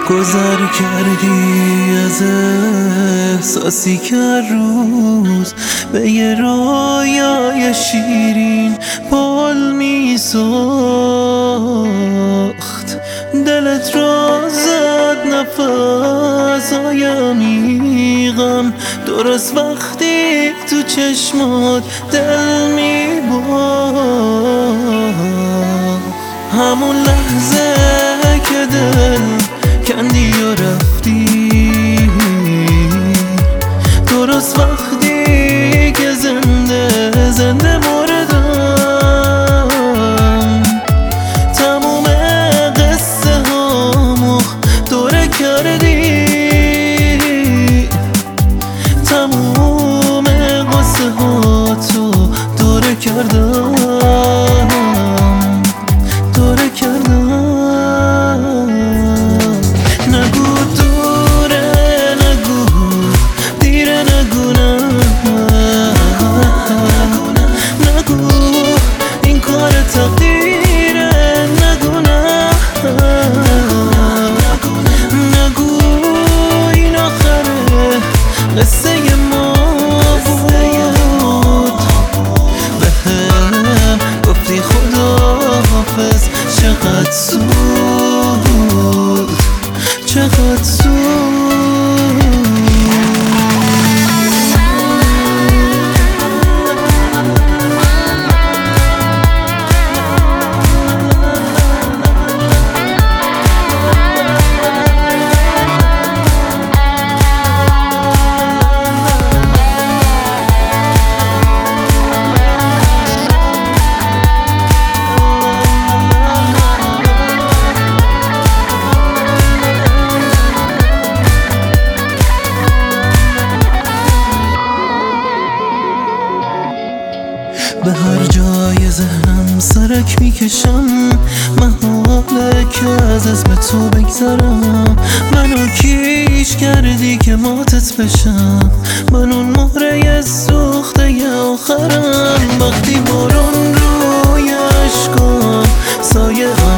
گذر کردی از احساسی که روز به یه رویای شیرین پل می ساخت. دلت را زد نفس‌های عمیقم، درست وقتی تو چشمات دل می باخت. همون لحظه که دل کندی و رفتی، درست وقتی که زنده مردم. تموم قصه هامو دوره کردی، تموم قصه هاتو دوره کردم، دوره کردم. قصه ما بود، به هم گفتی خداحافظ. چقدر سود، چقدر سود. به هر جای ذهنم سرک میکشم، محاله که از اسم تو بگذرم. منو کیش کردی که ماتت بشم، من اون مهره سوخته آخرم. وقتی بارون روی اشکام سایه